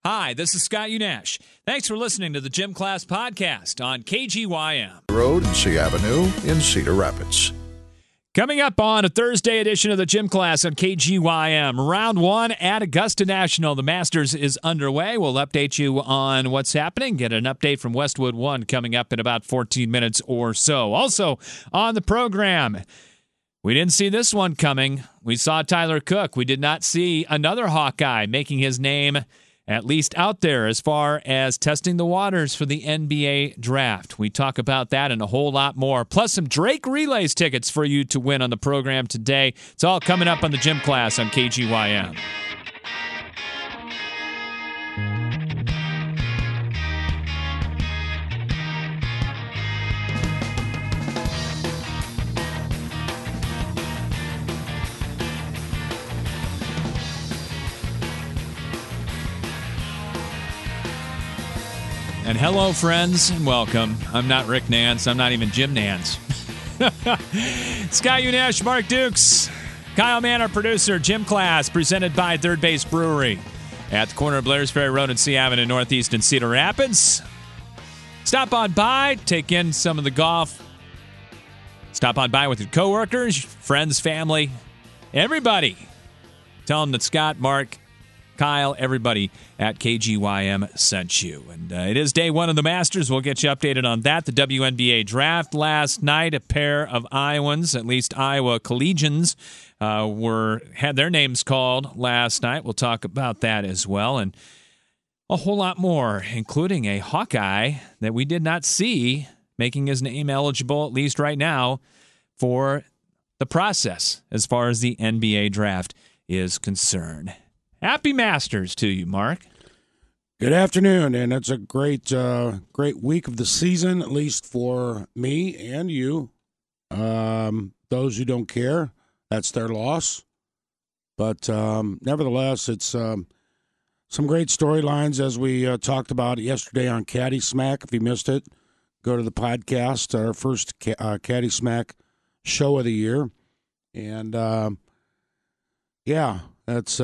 Hi, this is Scott Unash. Thanks for listening to the Gym Class Podcast on KGYM. Road and C Avenue in Cedar Rapids. Coming up on a Thursday edition of the Gym Class on KGYM, Round 1 at Augusta National. The Masters is underway. We'll update you on what's happening. Get an update from Westwood 1 coming up in about 14 minutes or so. Also on the program, we didn't see this one coming. We saw Tyler Cook. We did not see another Hawkeye making his name at least out there as far as testing the waters for the NBA draft. We talk about that and a whole lot more, plus some Drake Relays tickets for you to win on the program today. It's all coming up on the Gym Class on KGYM. And hello, friends, and welcome. I'm not Rick Nance. I'm not even Jim Nance. Scott Unash, Mark Dukes, Kyle Mann, our producer. Gym Class, presented by Third Base Brewery at the corner of Blairs Ferry Road and C Avenue Northeast in Cedar Rapids. Stop on by, take in some of the golf. Stop on by with your coworkers, friends, family, everybody. Tell them that Scott, Mark, Kyle, everybody at KGYM sent you. And it is day one of the Masters. We'll get you updated on that. The WNBA draft last night, a pair of Iowans, at least Iowa Collegians, had their names called last night. We'll talk about that as well. And a whole lot more, including a Hawkeye that we did not see making his name eligible, at least right now, for the process as far as the NBA draft is concerned. Happy Masters to you, Mark. Good afternoon, and it's a great week of the season, at least for me and you. Those who don't care, that's their loss. But nevertheless, it's some great storylines, as we talked about yesterday on Caddy Smack. If you missed it, go to the podcast, our first Caddy Smack show of the year. And, that's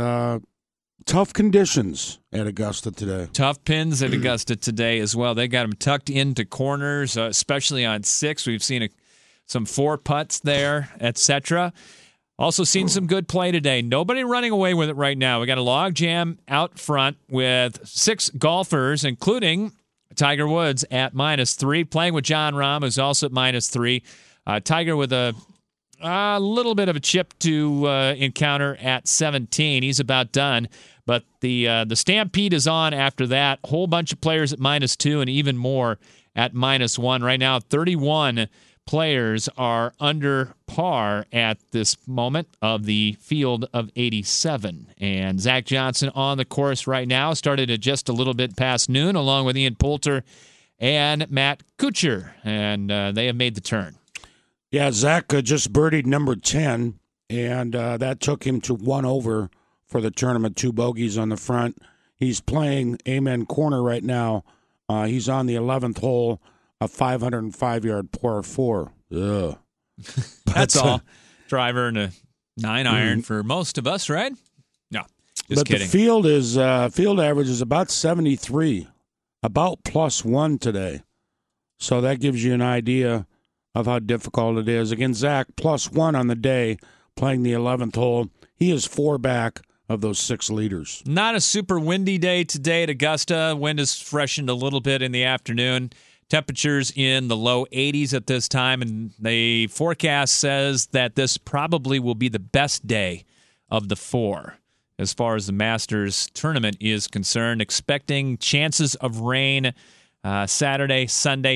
tough conditions at Augusta today. Tough pins at Augusta today as well. They got them tucked into corners, especially on 6. We've seen some 4 putts there, etc. Also seen some good play today. Nobody running away with it right now. We got a log jam out front with 6 golfers, including Tiger Woods at -3, playing with Jon Rahm, who's also at -3. Tiger with a little bit of a chip to encounter at 17. He's about done. But the stampede is on after that. Whole bunch of players at -2 and even more at -1. Right now, 31 players are under par at this moment of the field of 87. And Zach Johnson on the course right now. Started at just a little bit past noon, along with Ian Poulter and Matt Kuchar. And they have made the turn. Yeah, Zach just birdied number 10, and that took him to 1 over for the tournament, 2 bogeys on the front. He's playing Amen Corner right now. He's on the 11th hole, a 505-yard par 4. Ugh. That's all. Driver and a 9-iron for most of us, right? No, just kidding. The field is field average is about 73, about +1 today. So that gives you an idea of how difficult it is. Again, Zach, +1 on the day, playing the 11th hole. He is 4 back of those 6 leaders. Not a super windy day today at Augusta. Wind has freshened a little bit in the afternoon. Temperatures in the low 80s at this time, and the forecast says that this probably will be the best day of the 4 as far as the Masters tournament is concerned. Expecting chances of rain Saturday, Sunday,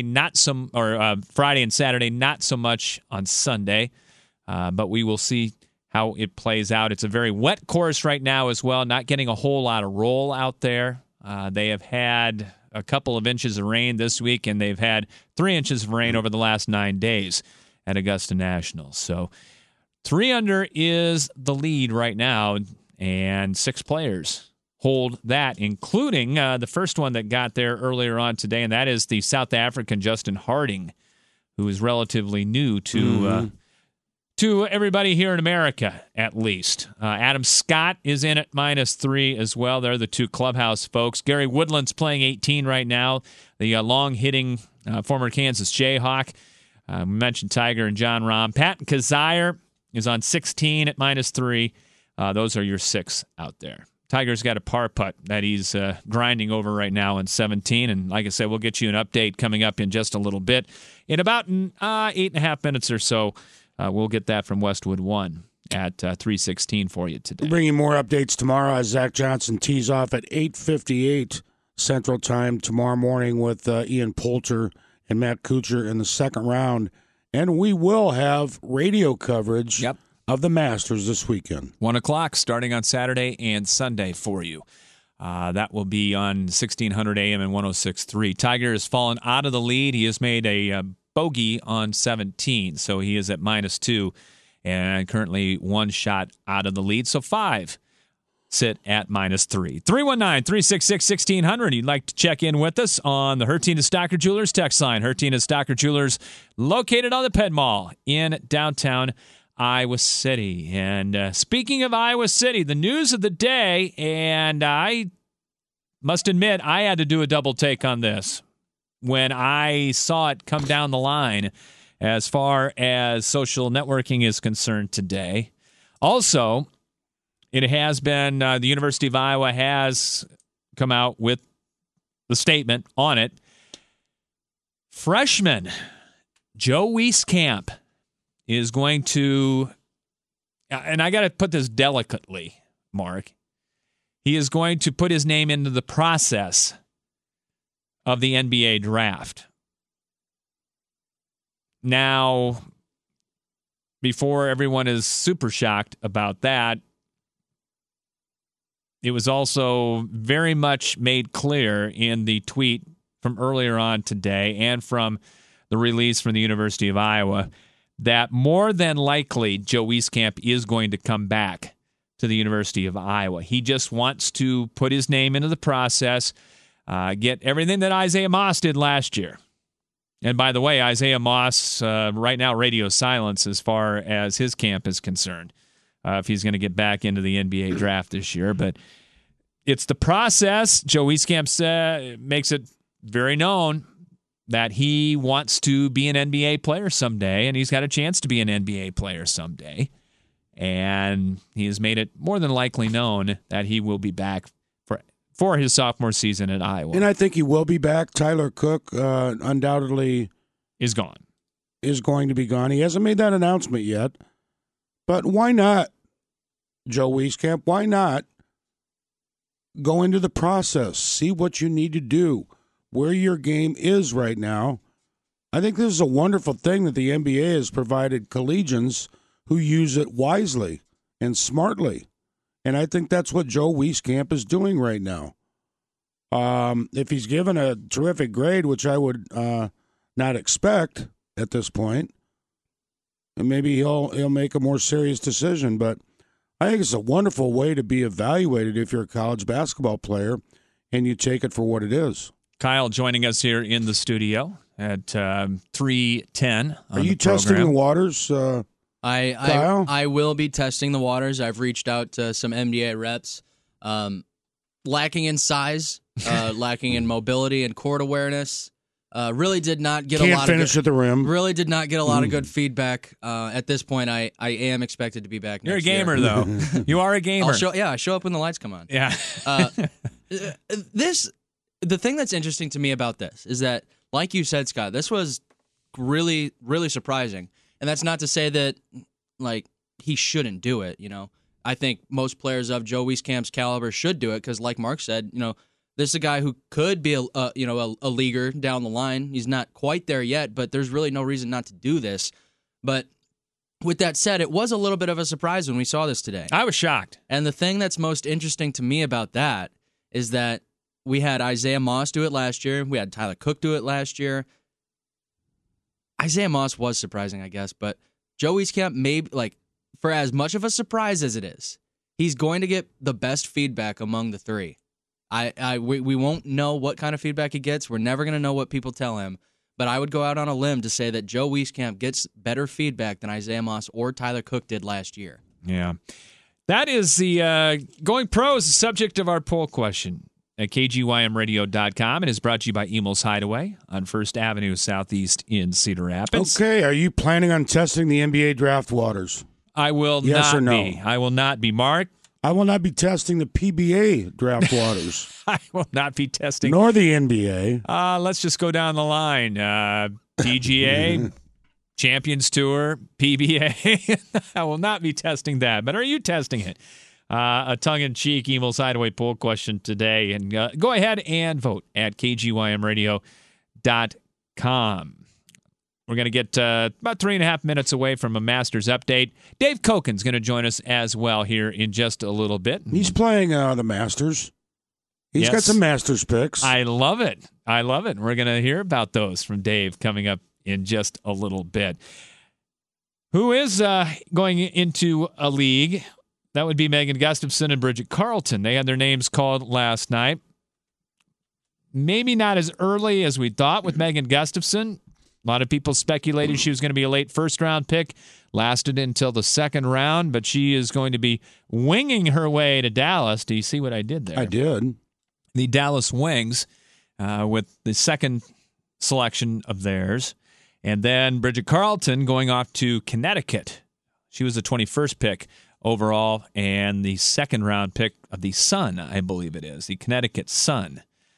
Friday and Saturday, not so much on Sunday, but we will see how it plays out. It's a very wet course right now as well, not getting a whole lot of roll out there. They have had a couple of inches of rain this week, and they've had 3 inches of rain over the last 9 days at Augusta National. So 3 under is the lead right now, and 6 players hold that, including the first one that got there earlier on today, and that is the South African Justin Harding, who is relatively new to to everybody here in America, at least. Adam Scott is in at -3 as well. They're the two clubhouse folks. Gary Woodland's playing 18 right now, the long-hitting former Kansas Jayhawk. We mentioned Tiger and John Rahm. Patton Kizzire is on 16 at -3. Those are your 6 out there. Tiger's got a par putt that he's grinding over right now in 17. And like I said, we'll get you an update coming up in just a little bit. In about 8.5 minutes or so, we'll get that from Westwood One at 3:16 for you today. We'll bring you more updates tomorrow as Zach Johnson tees off at 8:58 Central Time tomorrow morning with Ian Poulter and Matt Kuchar in the second round. And we will have radio coverage of the Masters this weekend. 1 o'clock starting on Saturday and Sunday for you. That will be on 1600 AM and 106.3. Tiger has fallen out of the lead. He has made a bogey on 17, so he is at -2 and currently 1 shot out of the lead. So 5 sit at -3. 319-366-1600. You'd like to check in with us on the Hertina Stocker Jewelers text line. Hertina Stocker Jewelers located on the Penn Mall in downtown Iowa City. And speaking of Iowa City, the news of the day, and I must admit I had to do a double take on this when I saw it come down the line as far as social networking is concerned today. Also, it has been, the University of Iowa has come out with the statement on it. Freshman Joe Wieskamp is going to, and I got to put this delicately, Mark, he is going to put his name into the process of the NBA draft. Now, before everyone is super shocked about that, it was also very much made clear in the tweet from earlier on today and from the release from the University of Iowa that more than likely Joe Wieskamp is going to come back to the University of Iowa. He just wants to put his name into the process, get everything that Isaiah Moss did last year. And by the way, Isaiah Moss, right now, radio silence as far as his camp is concerned, if he's going to get back into the NBA draft this year. But it's the process. Joe Wieskamp makes it very known that he wants to be an NBA player someday, and he's got a chance to be an NBA player someday. And he has made it more than likely known that he will be back for his sophomore season at Iowa. And I think he will be back. Tyler Cook undoubtedly is gone. Is going to be gone. He hasn't made that announcement yet. But why not, Joe Wieskamp? Why not go into the process? See what you need to do, where your game is right now. I think this is a wonderful thing that the NBA has provided collegians who use it wisely and smartly. And I think that's what Joe Wieskamp is doing right now. If he's given a terrific grade, which I would not expect at this point, and maybe he'll make a more serious decision. But I think it's a wonderful way to be evaluated if you're a college basketball player and you take it for what it is. Kyle joining us here in the studio at 3:10. Are you testing the waters? I will be testing the waters. I've reached out to some NBA reps. Lacking in size, lacking in mobility and court awareness. Really did not get a lot finish at the rim. Really did not get a lot of good feedback. At this point, I am expected to be back next year. You're a gamer, though. You are a gamer. I show up when the lights come on. Yeah. The thing that's interesting to me about this is that, like you said, Scott, this was really, really surprising. And that's not to say that, like, he shouldn't do it, you know. I think most players of Joe Wieskamp's caliber should do it because, like Mark said, you know, this is a guy who could be a leaguer down the line. He's not quite there yet, but there's really no reason not to do this. But with that said, it was a little bit of a surprise when we saw this today. I was shocked. And the thing that's most interesting to me about that is that we had Isaiah Moss do it last year. We had Tyler Cook do it last year. Isaiah Moss was surprising, I guess, but Joe Wieskamp, maybe, like, for as much of a surprise as it is, he's going to get the best feedback among the three. We won't know what kind of feedback he gets. We're never going to know what people tell him. But I would go out on a limb to say that Joe Wieskamp gets better feedback than Isaiah Moss or Tyler Cook did last year. Yeah. That is the Going Pro is the subject of our poll question at KGYMradio.com. It is brought to you by Emil's Hideaway on First Avenue Southeast in Cedar Rapids. Okay, are you planning on testing the NBA draft waters? I will Yes not or no? be. I will not be. Mark? I will not be testing the PBA draft waters, I will not be testing. nor the NBA. Let's just go down the line. PGA, Champions Tour, PBA. I will not be testing that. But are you testing it? A tongue-in-cheek Emil's Hideaway poll question today. And go ahead and vote at KGYMradio.com. We're going to get about 3.5 minutes away from a Masters update. Dave Koken's going to join us as well here in just a little bit. He's playing the Masters. He's got some Masters picks. I love it. I love it. We're going to hear about those from Dave coming up in just a little bit. Who is going into a league? That would be Megan Gustafson and Bridget Carlton. They had their names called last night. Maybe not as early as we thought with Megan Gustafson. A lot of people speculated she was going to be a late first-round pick. Lasted until the second round, but she is going to be winging her way to Dallas. Do you see what I did there? I did. The Dallas Wings with the second selection of theirs. And then Bridget Carlton going off to Connecticut. She was the 21st pick overall and the second-round pick of the Sun, I believe it is, the Connecticut Sun.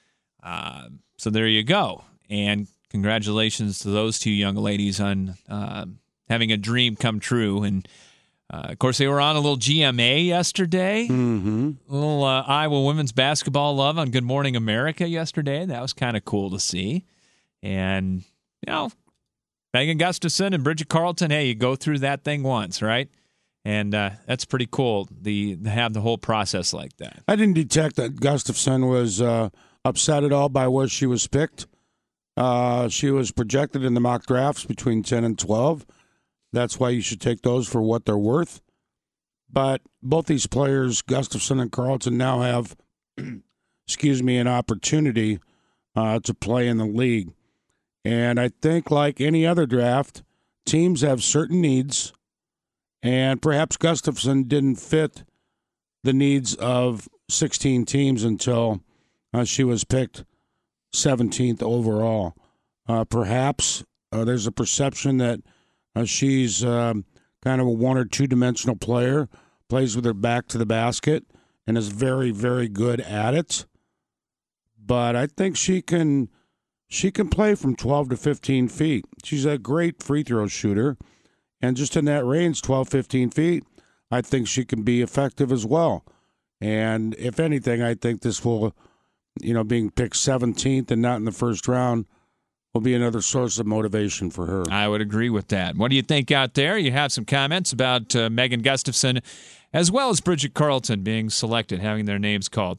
So there you go. And congratulations to those two young ladies on having a dream come true. And, of course, they were on a little GMA yesterday. Mm-hmm. A little Iowa women's basketball love on Good Morning America yesterday. That was kind of cool to see. And, you know, Megan Gustafson and Bridget Carlton, hey, you go through that thing once, right? And that's pretty cool to have the whole process like that. I didn't detect that Gustafson was upset at all by where she was picked. She was projected in the mock drafts between 10 and 12. That's why you should take those for what they're worth. But both these players, Gustafson and Carlton, now have, an opportunity to play in the league. And I think, like any other draft, teams have certain needs, and perhaps Gustafson didn't fit the needs of 16 teams until she was picked 17th overall. Perhaps there's a perception that she's kind of a one- or two-dimensional player, plays with her back to the basket, and is very, very good at it. But I think she can play from 12 to 15 feet. She's a great free throw shooter, and just in that range, 12, 15 feet, I think she can be effective as well. And if anything, I think this will, being picked 17th and not in the first round, will be another source of motivation for her. I would agree with that. What do you think out there? You have some comments about Megan Gustafson as well as Bridget Carlton being selected, having their names called.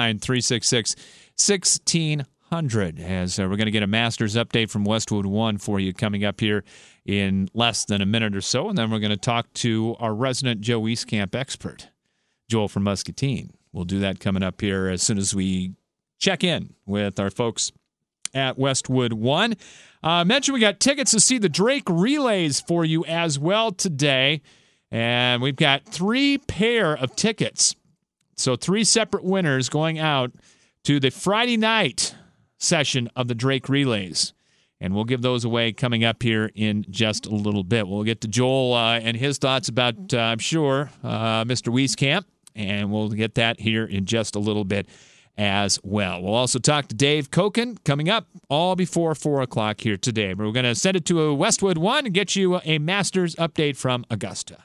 319-366-1600. As we're going to get a Masters update from Westwood One for you coming up here in less than a minute or so. And then we're going to talk to our resident Joe Wieskamp expert, Joel from Muscatine. We'll do that coming up here as soon as we check in with our folks at Westwood One. Mentioned we got tickets to see the Drake Relays for you as well today. And we've got 3 pair of tickets. So 3 separate winners going out to the Friday night session of the Drake Relays. And we'll give those away coming up here in just a little bit. We'll get to Joel and his thoughts about, I'm sure, Mr. Wieskamp. And we'll get that here in just a little bit as well. We'll also talk to Dave Koken coming up all before 4 o'clock here today. We're going to send it to a Westwood One and get you a Masters update from Augusta.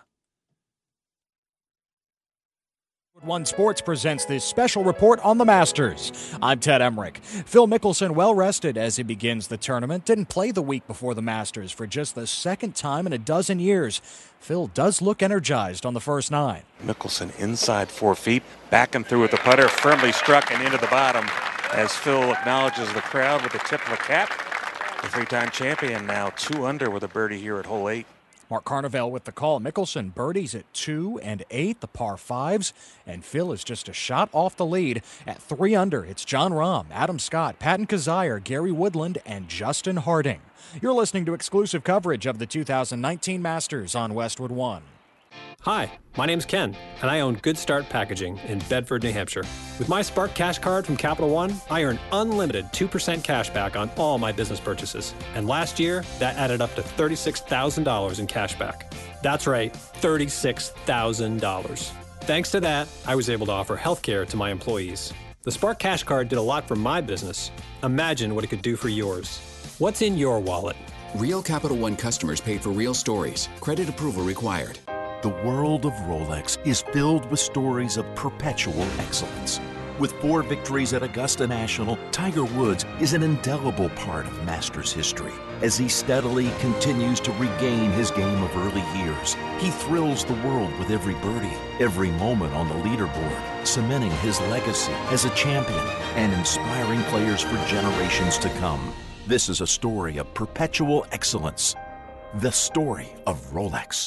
One Sports presents this special report on the Masters. I'm Ted Emmerich. Phil Mickelson, well rested as he begins the tournament, didn't play the week before the Masters for just the second time in a dozen years. Phil does look energized on the first 9. Mickelson inside 4 feet, backing through with the putter, firmly struck and into the bottom as Phil acknowledges the crowd with the tip of a cap. The 3-time champion now 2 under with a birdie here at hole 8. Mark Carnevale with the call. Mickelson birdies at 2 and 8, the par 5s, and Phil is just a shot off the lead at 3 under. It's Jon Rahm, Adam Scott, Patton Kizzire, Gary Woodland, and Justin Harding. You're listening to exclusive coverage of the 2019 Masters on Westwood One. Hi, my name's Ken, and I own Good Start Packaging in Bedford, New Hampshire. With my Spark Cash Card from Capital One, I earn unlimited 2% cash back on all my business purchases. And last year, that added up to $36,000 in cash back. That's right, $36,000. Thanks to that, I was able to offer healthcare to my employees. The Spark Cash Card did a lot for my business. Imagine what it could do for yours. What's in your wallet? Real Capital One customers paid for real stories. Credit approval required. The world of Rolex is filled with stories of perpetual excellence. With 4 victories at Augusta National, Tiger Woods is an indelible part of Masters history. As he steadily continues to regain his game of early years, he thrills the world with every birdie, every moment on the leaderboard, cementing his legacy as a champion and inspiring players for generations to come. This is a story of perpetual excellence. The story of Rolex.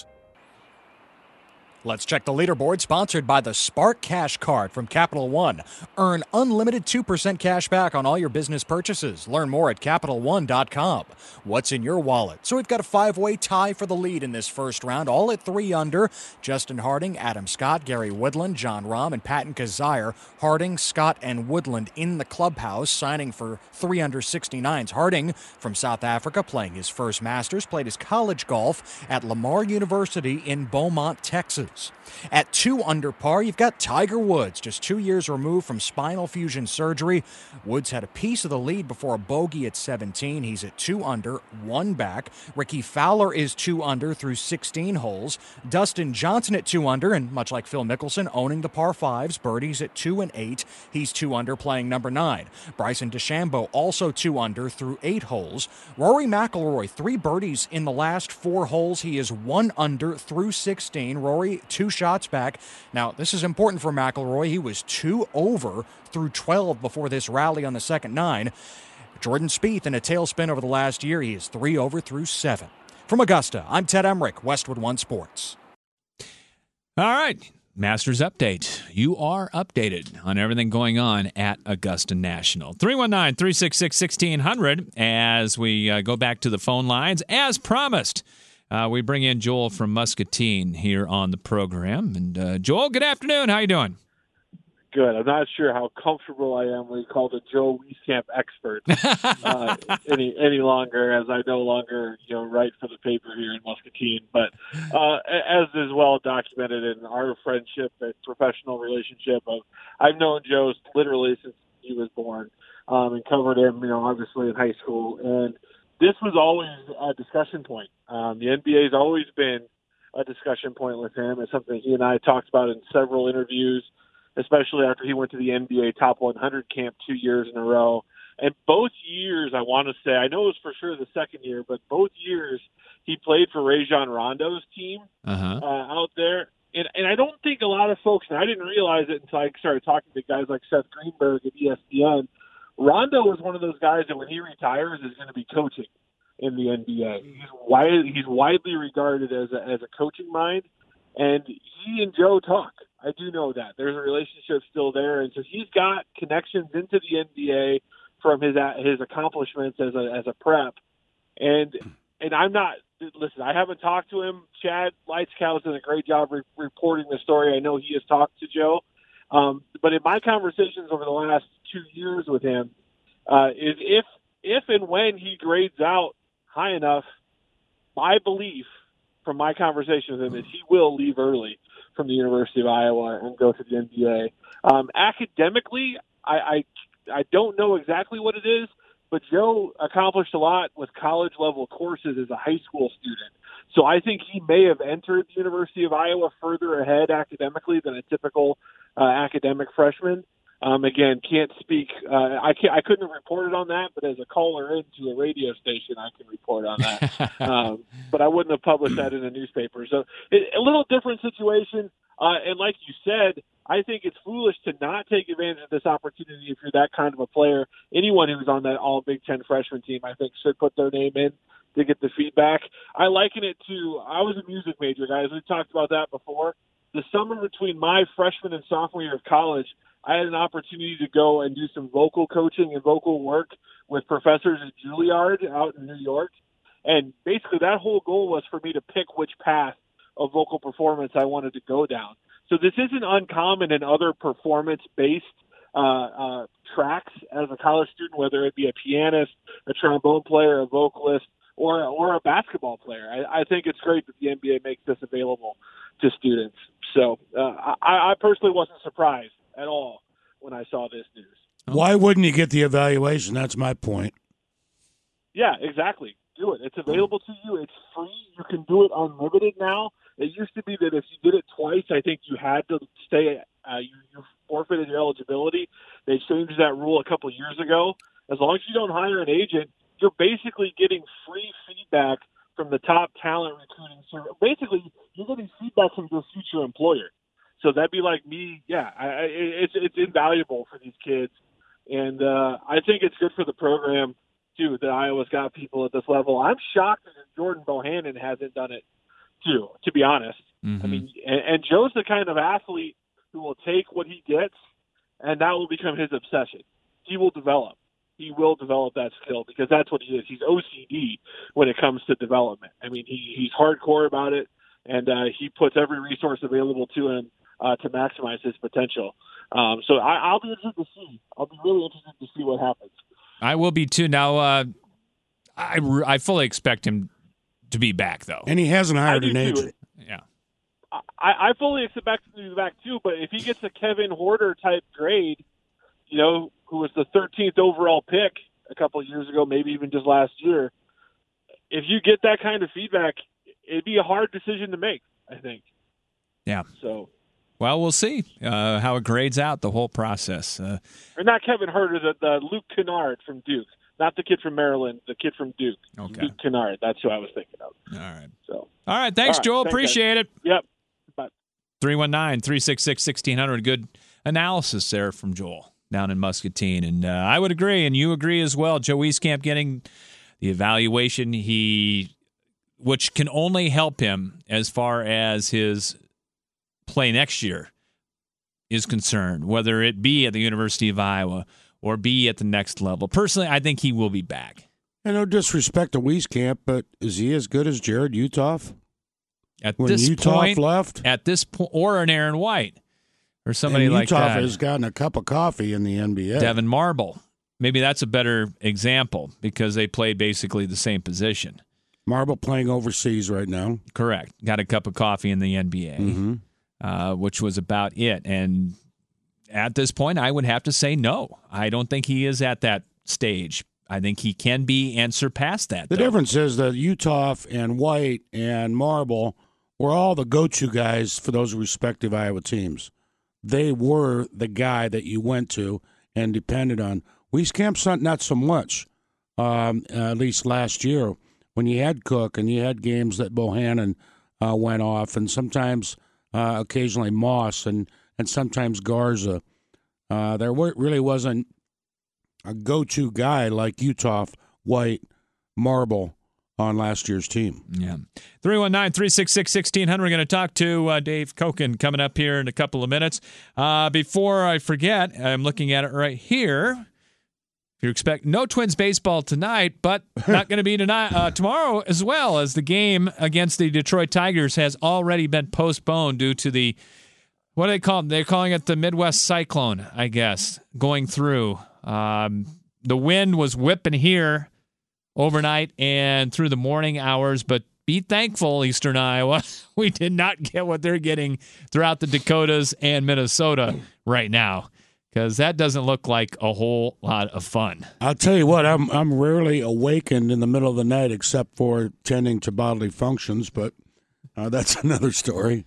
Let's check the leaderboard, sponsored by the Spark Cash Card from Capital One. Earn unlimited 2% cash back on all your business purchases. Learn more at CapitalOne.com. What's in your wallet? So we've got a 5-way tie for the lead in this first round, all at 3 under. Justin Harding, Adam Scott, Gary Woodland, Jon Rahm, and Patton Kizzire. Harding, Scott, and Woodland in the clubhouse, signing for 3 under 69s. Harding, from South Africa, playing his first Masters, played his college golf at Lamar University in Beaumont, Texas. At 2 under par, you've got Tiger Woods, just 2 years removed from spinal fusion surgery. Woods had a piece of the lead before a bogey at 17. He's at 2 under, 1 back. Ricky Fowler is 2 under through 16 holes. Dustin Johnson at 2 under, and much like Phil Mickelson, owning the par 5s, birdies at 2 and 8. He's 2 under, playing number 9. Bryson DeChambeau also 2 under through 8 holes. Rory McIlroy, 3 birdies in the last 4 holes. He is 1 under through 16. Rory 2 shots back. Now, this is important for McIlroy. He was 2 over through 12 before this rally on the second 9. Jordan Spieth in a tailspin over the last year. He is 3 over through 7. From Augusta, I'm Ted Emmerich, Westwood One Sports. All right. Masters update. You are updated on everything going on at Augusta National. 319-366-1600 as we go back to the phone lines. As promised, we bring in Joel from Muscatine here on the program. And Joel, good afternoon. How you doing? Good. I'm not sure how comfortable I am when you call the Joe Wieskamp expert any longer, as I no longer write for the paper here in Muscatine. But as is well documented in our friendship and professional relationship, I've known Joe literally since he was born, and covered him, obviously in high school. And this was always a discussion point. The NBA has always been a discussion point with him. It's something he and I talked about in several interviews, especially after he went to the NBA Top 100 camp 2 years in a row. And both years, I want to say, I know it was for sure the second year, but both years he played for Rajon Rondo's team out there. And I don't think a lot of folks, and I didn't realize it until I started talking to guys like Seth Greenberg at ESPN, Rondo was one of those guys that when he retires is going to be coaching in the NBA. He's widely regarded as a coaching mind, and he and Joe talk. I do know that. There's a relationship still there, and so he's got connections into the NBA from his accomplishments as a prep. And I'm not – listen, I haven't talked to him. Chad Lightscow's done a great job reporting the story. I know he has talked to Joe. But in my conversations over the last 2 years with him, is if and when he grades out high enough, my belief from my conversation with him is he will leave early from the University of Iowa and go to the NBA. Academically, I don't know exactly what it is, but Joe accomplished a lot with college-level courses as a high school student. So I think he may have entered the University of Iowa further ahead academically than a typical academic freshman. Again, can't speak. I couldn't have reported on that, but as a caller into a radio station, I can report on that. But I wouldn't have published that in a newspaper. So a little different situation. And like you said, I think it's foolish to not take advantage of this opportunity if you're that kind of a player. Anyone who's on that all Big Ten freshman team, I think, should put their name in to get the feedback. I liken it to, I was a music major, guys. We talked about that before. The summer between my freshman and sophomore year of college, I had an opportunity to go and do some vocal coaching and vocal work with professors at Juilliard out in New York. And basically that whole goal was for me to pick which path of vocal performance I wanted to go down. So this isn't uncommon in other performance-based tracks as a college student, whether it be a pianist, a trombone player, a vocalist, or a basketball player. I think it's great that the NBA makes this available to students. So I personally wasn't surprised at all when I saw this news. Why wouldn't you get the evaluation? That's my point. Yeah, exactly. Do it. It's available to you. It's free. You can do it unlimited now. It used to be that if you did it twice, I think you had to stay. You forfeited your eligibility. They changed that rule a couple of years ago. As long as you don't hire an agent, you're basically getting free feedback from the top talent recruiting service. Basically, you're getting feedback from your future employer. So that'd be like me. Yeah, it's invaluable for these kids, and I think it's good for the program too that Iowa's got people at this level. I'm shocked that Jordan Bohannon hasn't done it too, to be honest. Mm-hmm. I mean, and Joe's the kind of athlete who will take what he gets, and that will become his obsession. He will develop that skill because that's what he is. He's OCD when it comes to development. I mean, he's hardcore about it, and he puts every resource available to him to maximize his potential. So I'll be interested to see. I'll be really interested to see what happens. I will be too. Now, I fully expect him to be back, though. And he hasn't hired an agent. Yeah. I fully expect him to be back, too, but if he gets a Kevin Hoarder-type grade, you know, who was the 13th overall pick a couple of years ago, maybe even just last year, if you get that kind of feedback, it'd be a hard decision to make, I think. Yeah. So. Well, we'll see how it grades out, the whole process. Or not Kevin Herter, the Luke Kennard from Duke. Not the kid from Maryland, the kid from Duke. Okay. Luke Kennard. That's who I was thinking of. All right. So. All right. Thanks, Joel. Thanks, appreciate guys. it. Yep. Bye. 319-366-1600. Good analysis there from Joel down in Muscatine. And I would agree, and you agree as well. Joe Wieskamp getting the evaluation, which can only help him as far as his play next year is concerned, whether it be at the University of Iowa or be at the next level. Personally, I think he will be back. And no disrespect to Wieskamp, but is he as good as Jared Utoff? When Utoff left? At this point, or an Aaron White or somebody like that. Utoff has gotten a cup of coffee in the NBA. Devin Marble. Maybe that's a better example because they played basically the same position. Marble playing overseas right now. Correct. Got a cup of coffee in the NBA. Mm-hmm. Which was about it. And at this point, I would have to say no. I don't think he is at that stage. I think he can be and surpass that. The difference is that Utoff and White and Marble were all the go-to guys for those respective Iowa teams. They were the guy that you went to and depended on. Wieskamp's not so much, at least last year, when you had Cook and you had games that Bohannon went off, and sometimes occasionally Moss and sometimes Garza. There really wasn't a go-to guy like Utoff, White, Marble on last year's team. Yeah. 319-366-1600. We're going to talk to Dave Koken coming up here in a couple of minutes. Before I forget, I'm looking at it right here. If you expect no Twins baseball tonight, but not going to be tonight, tomorrow as well, as the game against the Detroit Tigers has already been postponed due to the, what do they call it? They're calling it the Midwest Cyclone, I guess, going through. The wind was whipping here overnight and through the morning hours, but be thankful, Eastern Iowa, we did not get what they're getting throughout the Dakotas and Minnesota right now. Because that doesn't look like a whole lot of fun. I'll tell you what, I'm rarely awakened in the middle of the night except for tending to bodily functions, but that's another story.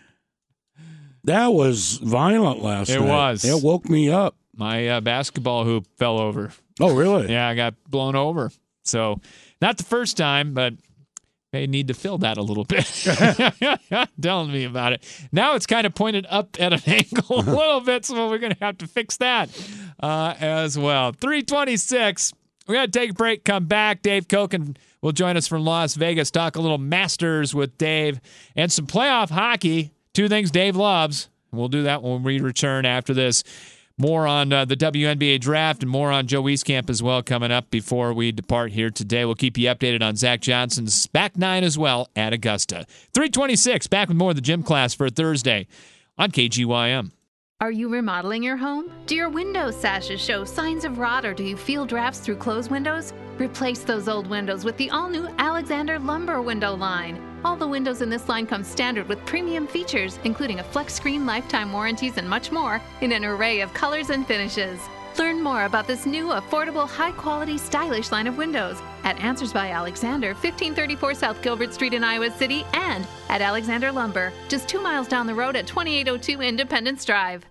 That was violent last night. It was. It woke me up. My basketball hoop fell over. Oh, really? Yeah, I got blown over. So, not the first time, but may need to fill that a little bit. Telling me about it. Now it's kind of pointed up at an angle a little bit, so we're going to have to fix that as well. 326. We're going to take a break, come back. Dave Koken will join us from Las Vegas, talk a little Masters with Dave and some playoff hockey, two things Dave loves. We'll do that when we return after this. More on the WNBA draft and more on Joe Wieskamp as well coming up before we depart here today. We'll keep you updated on Zach Johnson's back nine as well at Augusta. 326, back with more of the gym class for Thursday on KGYM. Are you remodeling your home? Do your window sashes show signs of rot, or do you feel drafts through closed windows? Replace those old windows with the all-new Alexander Lumber window line. All the windows in this line come standard with premium features, including a flex screen, lifetime warranties, and much more in an array of colors and finishes. Learn more about this new, affordable, high-quality, stylish line of windows at Answers by Alexander, 1534 South Gilbert Street in Iowa City, and at Alexander Lumber, just 2 miles down the road at 2802 Independence Drive.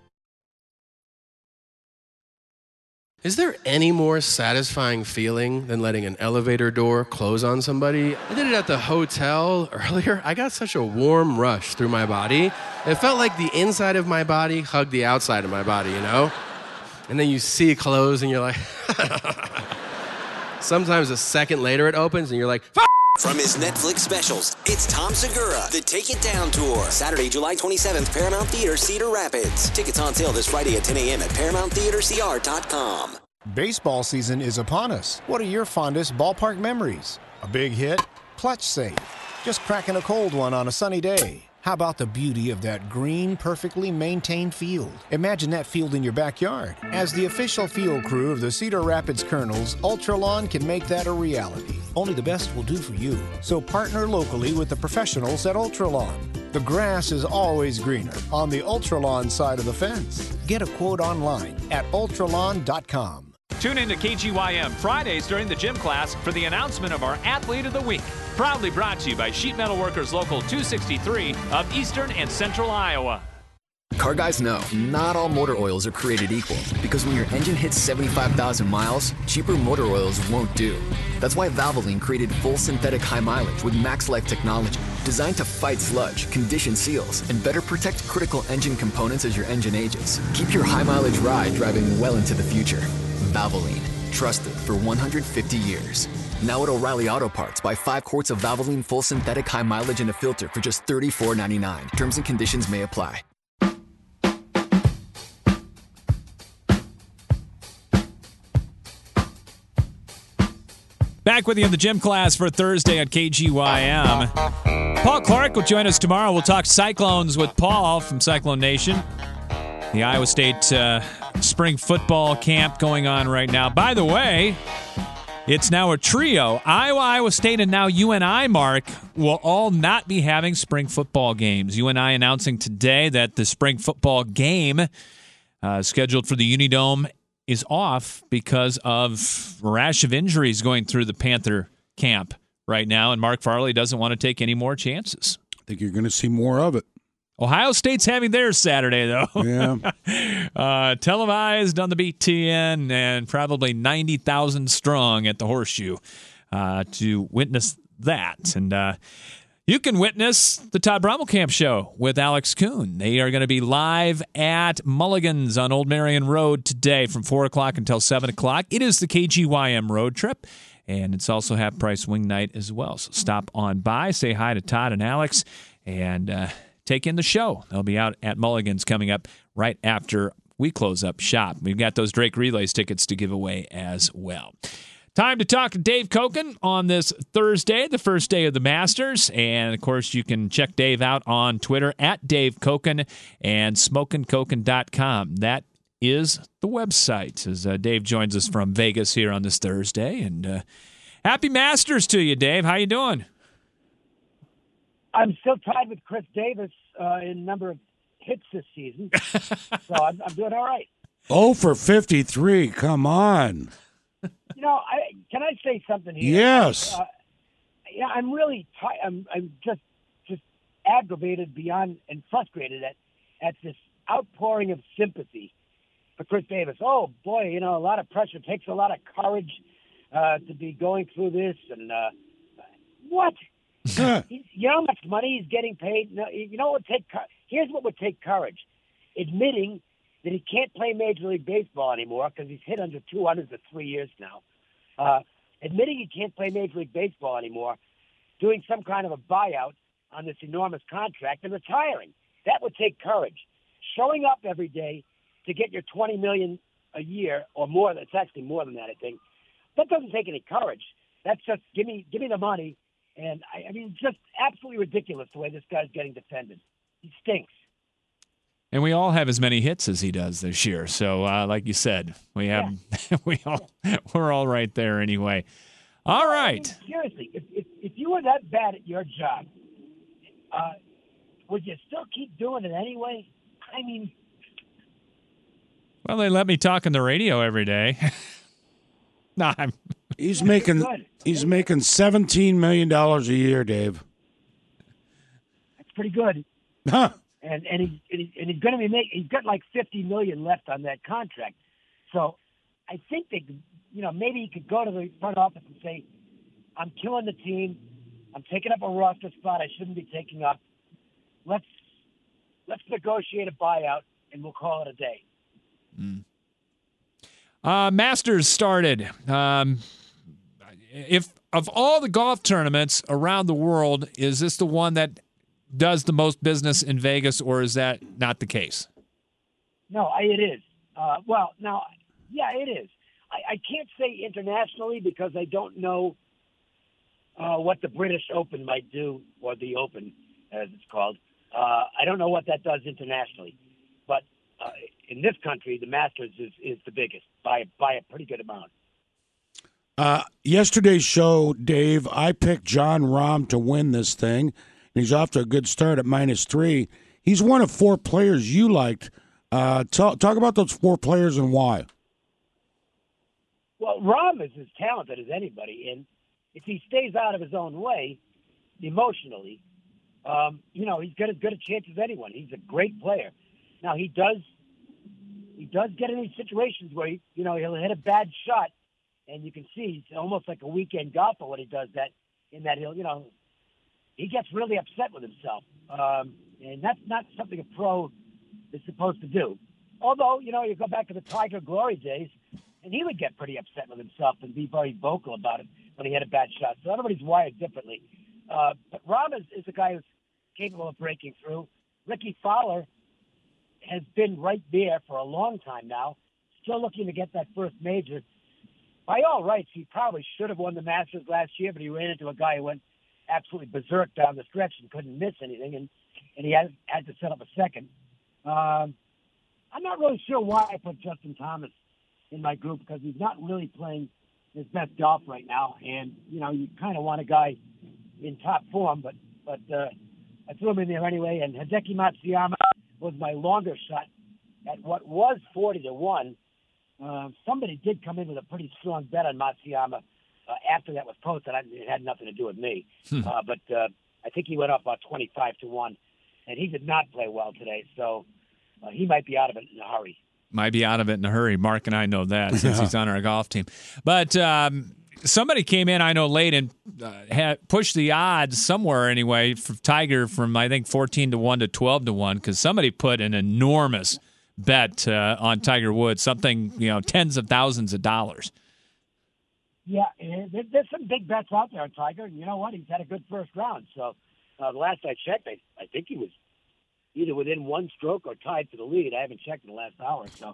Is there any more satisfying feeling than letting an elevator door close on somebody? I did it at the hotel earlier. I got such a warm rush through my body. It felt like the inside of my body hugged the outside of my body, you know? And then you see it close and you're like, sometimes a second later it opens and you're like, F-! From his Netflix specials, it's Tom Segura, The Take It Down Tour. Saturday, July 27th, Paramount Theater, Cedar Rapids. Tickets on sale this Friday at 10 a.m. at ParamountTheaterCR.com. Baseball season is upon us. What are your fondest ballpark memories? A big hit? Clutch save? Just cracking a cold one on a sunny day? How about the beauty of that green, perfectly maintained field? Imagine that field in your backyard. As the official field crew of the Cedar Rapids Colonels, Ultralawn can make that a reality. Only the best will do for you. So partner locally with the professionals at Ultralawn. The grass is always greener on the Ultralawn side of the fence. Get a quote online at ultralawn.com. Tune in to KGYM Fridays during the gym class for the announcement of our Athlete of the Week. Proudly brought to you by Sheet Metal Workers Local 263 of Eastern and Central Iowa. Car guys know not all motor oils are created equal, because when your engine hits 75,000 miles, cheaper motor oils won't do. That's why Valvoline created full synthetic high mileage with MaxLife technology, designed to fight sludge, condition seals, and better protect critical engine components as your engine ages. Keep your high mileage ride driving well into the future. Valvoline, trusted for 150 years. Now at O'Reilly Auto Parts, buy 5 quarts of Valvoline full synthetic high mileage and a filter for just $34.99. Terms and conditions may apply. Back with you in the gym class for Thursday on KGYM. Paul Clark will join us tomorrow. We'll talk Cyclones with Paul from Cyclone Nation. The Iowa State spring football camp going on right now. By the way, it's now a trio. Iowa State, and now UNI, Mark, will all not be having spring football games. UNI announcing today that the spring football game scheduled for the Unidome is off because of a rash of injuries going through the Panther camp right now, and Mark Farley doesn't want to take any more chances. I think you're going to see more of it. Ohio State's having theirs Saturday, though. Yeah. Televised on the BTN and probably 90,000 strong at the Horseshoe to witness that. And you can witness the Todd Brommelkamp Show with Alex Kuhn. They are going to be live at Mulligan's on Old Marion Road today from 4 o'clock until 7 o'clock. It is the KGYM road trip, and it's also half-price wing night as well. So stop on by, say hi to Todd and Alex, and take in the show. They'll be out at Mulligan's coming up right after we close up shop. We've got those Drake Relays tickets to give away as well. Time to talk to Dave Koken on this Thursday, the first day of the Masters. And, of course, you can check Dave out on Twitter at Dave Koken and SmokingKoken.com. That is the website as Dave joins us from Vegas here on this Thursday. And happy Masters to you, Dave. How you doing? I'm still tied with Chris Davis in number of hits this season, so I'm doing all right. 0 for 53. Come on. You know, can I say something here? Yes. Yeah, I'm really I'm just aggravated beyond and frustrated at this outpouring of sympathy for Chris Davis. Oh boy, you know, a lot of pressure. It takes a lot of courage to be going through this. And what? You know how much money he's getting paid? No, you know what would take? Here's what would take courage: admitting that he can't play Major League Baseball anymore because he's hit under 200 for 3 years now, Admitting he can't play Major League Baseball anymore, doing some kind of a buyout on this enormous contract, and retiring. That would take courage. Showing up every day to get your $20 million a year or more. It's actually more than that, I think. That doesn't take any courage. That's just give me the money. And I mean, just absolutely ridiculous the way this guy's getting defended. He stinks. And we all have as many hits as he does this year. So, like you said, we have we're all right there anyway. All right. I mean, seriously, if you were that bad at your job, would you still keep doing it anyway? I mean, well, they let me talk on the radio every day. No, he's making $17 million a year, Dave. That's pretty good. Huh. And he's going to be he's got like $50 million left on that contract. So I think they, maybe he could go to the front office and say, "I'm killing the team. I'm taking up a roster spot I shouldn't be taking up. Let's negotiate a buyout and we'll call it a day." Masters started. If of all the golf tournaments around the world, is this the one that does the most business in Vegas, or is that not the case? No, it is. It is. I can't say internationally because I don't know what the British Open might do, or the Open, as it's called. I don't know what that does internationally. But in this country, the Masters is the biggest by a pretty good amount. Yesterday's show, Dave, I picked Jon Rahm to win this thing. He's off to a good start at -3. He's one of 4 players you liked. Talk about those 4 players and why. Well, Rahm is as talented as anybody, and if he stays out of his own way emotionally, he's got as good a chance as anyone. He's a great player. Now he does get in these situations where he'll hit a bad shot, and you can see he's almost like a weekend golfer when he does that. In that he gets really upset with himself, and that's not something a pro is supposed to do. Although, you go back to the Tiger glory days, and he would get pretty upset with himself and be very vocal about it when he had a bad shot. So everybody's wired differently. But Rahm is a guy who's capable of breaking through. Ricky Fowler has been right there for a long time now, still looking to get that first major. By all rights, he probably should have won the Masters last year, but he ran into a guy who went absolutely berserk down the stretch and couldn't miss anything, and he had to set up a second. I'm not really sure why I put Justin Thomas in my group, because he's not really playing his best golf right now, and you kind of want a guy in top form, but I threw him in there anyway. And Hideki Matsuyama was my longer shot at what was 40-1. Somebody did come in with a pretty strong bet on Matsuyama after that was posted. It had nothing to do with me, but I think he went up about 25-1, and he did not play well today, so he might be out of it in a hurry. Might be out of it in a hurry. Mark and I know that since he's on our golf team. But somebody came in, I know, late and had pushed the odds somewhere anyway for Tiger from, I think, 14-1 to 12-1, because somebody put an enormous bet on Tiger Woods, something, tens of thousands of dollars. Yeah, there's some big bets out there on Tiger. And you know what? He's had a good first round. So the last I checked, I think he was either within one stroke or tied for the lead. I haven't checked in the last hour. So,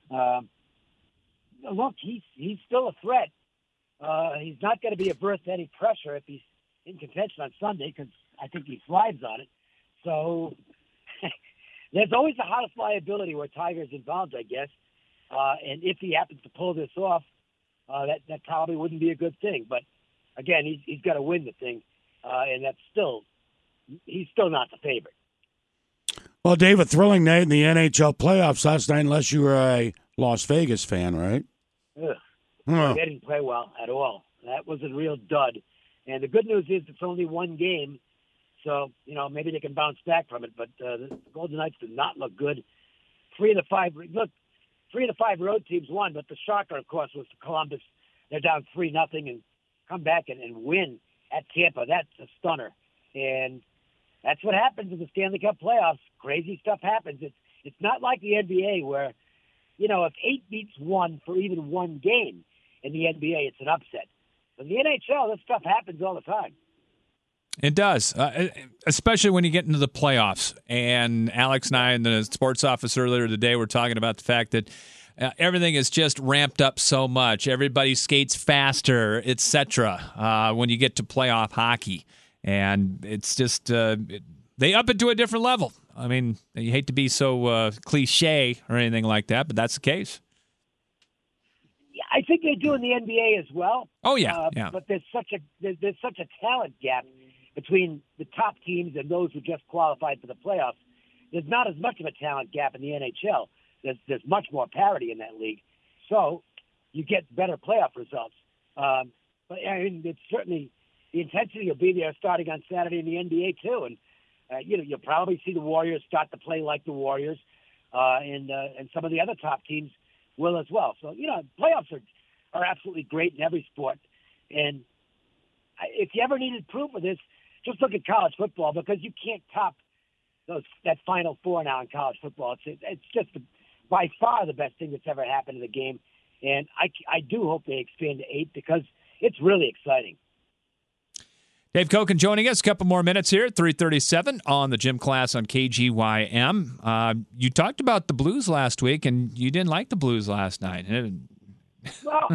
look, he's still a threat. He's not going to be averse to any pressure if he's in contention on Sunday, because I think he thrives on it. So there's always the house liability where Tiger's involved, I guess. And if he happens to pull this off, that probably wouldn't be a good thing. But again, he's got to win the thing, and he's still not the favorite. Well, Dave, a thrilling night in the NHL playoffs last night, unless you were a Las Vegas fan, right? Ugh. Oh. They didn't play well at all. That was a real dud. And the good news is it's only one game, so maybe they can bounce back from it. But the Golden Knights did not look good. 3 of the 5 road teams won, but the shocker, of course, was Columbus. They're down 3-0 and come back and win at Tampa. That's a stunner. And that's what happens in the Stanley Cup playoffs. Crazy stuff happens. It's not like the NBA where, if 8 beats 1 for even one game, in the NBA, it's an upset. In the NHL, this stuff happens all the time. It does, especially when you get into the playoffs. And Alex and I in the sports office earlier today were talking about the fact that everything is just ramped up so much. Everybody skates faster, etc. When you get to playoff hockey. And it's just they up it to a different level. I mean, you hate to be so cliche or anything like that, but that's the case. Yeah, I think they do in the NBA as well. Oh yeah, yeah. But there's such a talent gap between the top teams and those who just qualified for the playoffs. There's not as much of a talent gap in the NHL. There's much more parity in that league, so you get better playoff results. But I mean, it's certainly the intensity will be there starting on Saturday in the NBA too, and you'll probably see the Warriors start to play like the Warriors, and some of the other top teams will as well. So playoffs are absolutely great in every sport, and if you ever needed proof of this, just look at college football, because you can't top that Final Four now in college football. It's just by far the best thing that's ever happened in the game, and I do hope they expand to 8 because it's really exciting. Dave Koken joining us. A couple more minutes here at 3:37 on the Gym Class on KGYM. You talked about the Blues last week, and you didn't like the Blues last night. Well,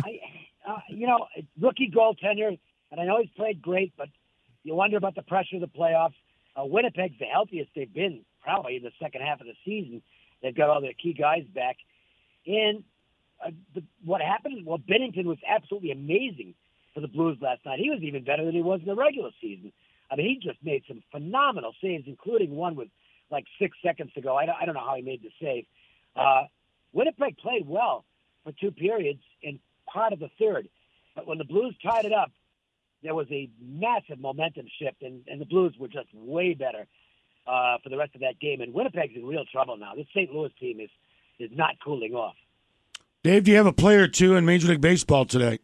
rookie goaltender, and I know he's played great, but you wonder about the pressure of the playoffs. Winnipeg's the healthiest they've been probably in the second half of the season. They've got all their key guys back. And what happened? Well, Binnington was absolutely amazing for the Blues last night. He was even better than he was in the regular season. I mean, he just made some phenomenal saves, including one with like 6 seconds to go. I don't know how he made the save. Winnipeg played well for 2 periods in part of the third. But when the Blues tied it up, there was a massive momentum shift, and the Blues were just way better for the rest of that game. And Winnipeg's in real trouble now. This St. Louis team is not cooling off. Dave, do you have a player or two in Major League Baseball today?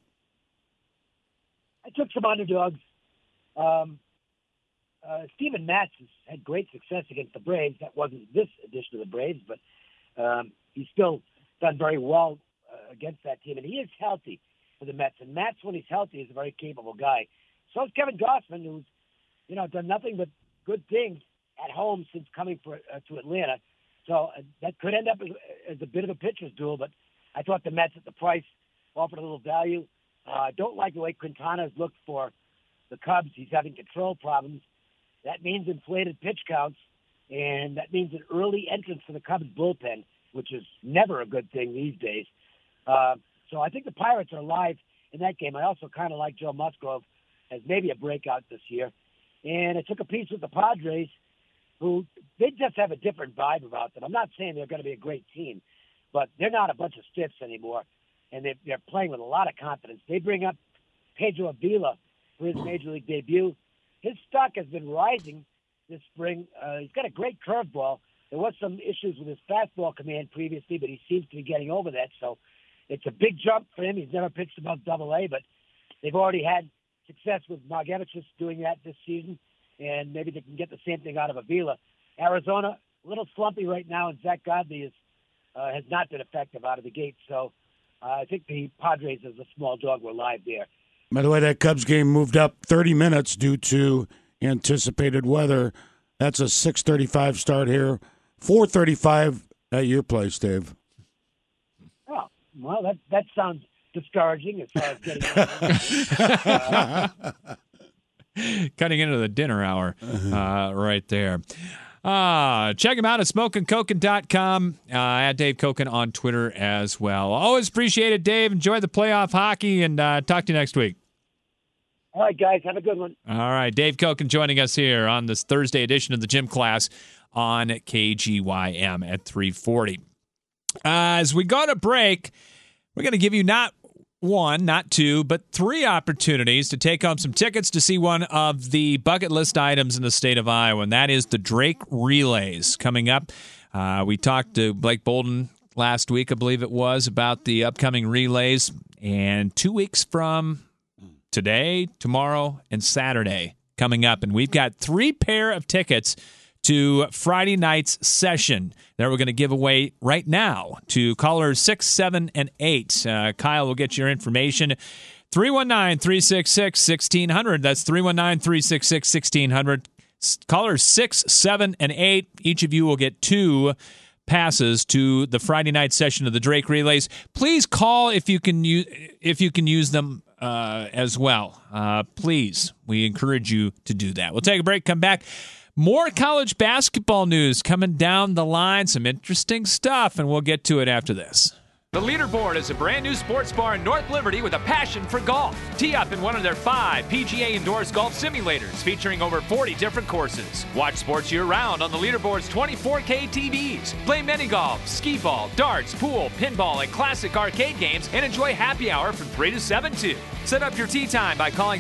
I took some underdogs. Steven Matz has had great success against the Braves. That wasn't this edition of the Braves, but he's still done very well against that team. And he is healthy for the Mets. And Matz, when he's healthy, is a very capable guy. So is Kevin Gausman, who's done nothing but good things at home since coming to Atlanta. So that could end up as a bit of a pitcher's duel, but I thought the Mets at the price offered a little value. I don't like the way Quintana's looked for the Cubs. He's having control problems. That means inflated pitch counts, and that means an early entrance for the Cubs bullpen, which is never a good thing these days. So I think the Pirates are live in that game. I also kind of like Joe Musgrove as maybe a breakout this year. And I took a piece with the Padres, who they just have a different vibe about them. I'm not saying they're going to be a great team, but they're not a bunch of stiffs anymore, and they're playing with a lot of confidence. They bring up Pedro Avila for his Major League debut. His stock has been rising this spring. He's got a great curveball. There was some issues with his fastball command previously, but he seems to be getting over that. So it's a big jump for him. He's never pitched above Double-A, but they've already had success with Margevicius doing that this season, and maybe they can get the same thing out of Avila. Arizona, a little slumpy right now, and Zach Godley has not been effective out of the gate. So I think the Padres, as a small dog, were live there. By the way, that Cubs game moved up 30 minutes due to anticipated weather. That's a 6:35 start here. 4:35 at your place, Dave. Oh, well, that sounds discouraging as far as getting Cutting into the dinner hour right there. Check him out at smokingkoken.com. At Dave Koken on Twitter as well. Always appreciate it, Dave. Enjoy the playoff hockey, and talk to you next week. All right, guys. Have a good one. All right. Dave Koken joining us here on this Thursday edition of the Gym Class on KGYM at 3:40. As we go to break, we're going to give you not one, not two, but 3 opportunities to take home some tickets to see one of the bucket list items in the state of Iowa, and that is the Drake Relays coming up. We talked to Blake Bolden last week, I believe it was, about the upcoming relays, and 2 weeks from today, tomorrow, and Saturday coming up, and we've got 3 pair of tickets to Friday night's session that we're going to give away right now to callers 6, 7, and 8. Kyle will get your information. 319-366-1600. That's 319-366-1600. Callers 6, 7, and 8. Each of you will get 2 passes to the Friday night session of the Drake Relays. Please call if you can use them as well. Please, we encourage you to do that. We'll take a break, come back. More college basketball news coming down the line. Some interesting stuff, and we'll get to it after this. The Leaderboard is a brand new sports bar in North Liberty with a passion for golf. Tee up in one of their 5 PGA Indoors golf simulators featuring over 40 different courses. Watch sports year-round on the Leaderboard's 24K TVs. Play mini-golf, skee-ball, darts, pool, pinball, and classic arcade games, and enjoy happy hour from 3 to 7, too. Set up your tee time by calling